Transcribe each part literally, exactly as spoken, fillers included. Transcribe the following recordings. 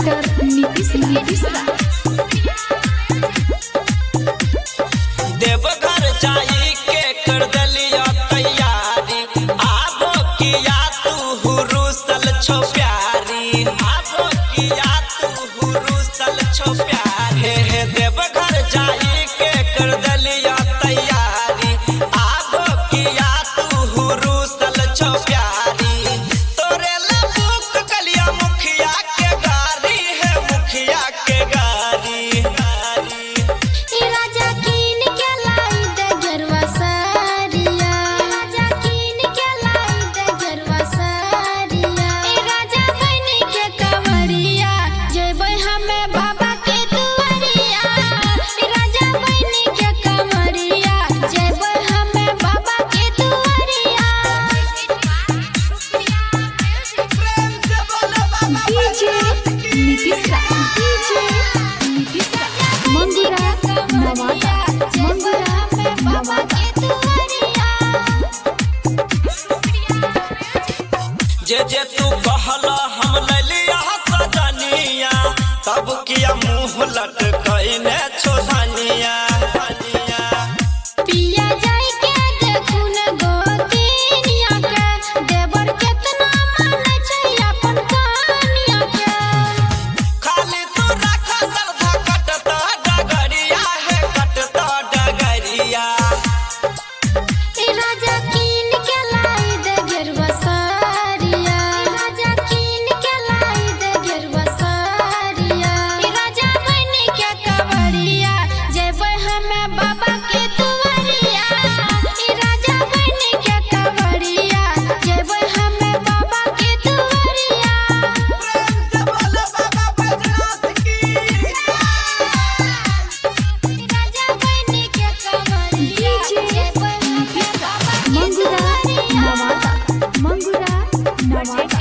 director Nitish Nitish Deoghar जाई के कर दलिया तैयारी आबो किया तू हुरुसल छो प्यारी आबो किया तू हुरुसल छो प्यारी हे देवघर जाई के कर दलिया तैयारी आबो किया तू हुरुसल छो प्यारी तोरे लबुक कलिया मुखिया के गारी है मुखिया के गारी जे जे तू कहला हम ललिया सजनिया तब किया मुंह लटकइने छोधनिया पिया जाई के देखू न गोतिनिया के देवर केतना माने छै अपन कहानिया के खाली तू रख सरधा कटता डगरिया है कटता डगरिया ए राजा कीन के लाई दे गेरवा सारिया राजा कीन के लाई दे गेरवा सारिया ए राजा बन के कवरिया जेबै हमें बाबा के दुआरिया ए राजा बन के कवरिया जेबै हमें बाबा के दुआरिया प्रेम से बोलो बाबा बैजनाथ की राजा बन के कवरिया जेबै हमें बाबा के दुआरिया मंगुरा नवादा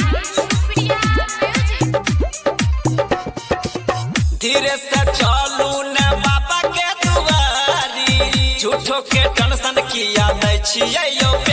धीरे से चलू न बाबा के दुआरी झूठो के टेंशन किया नहीं छियै यो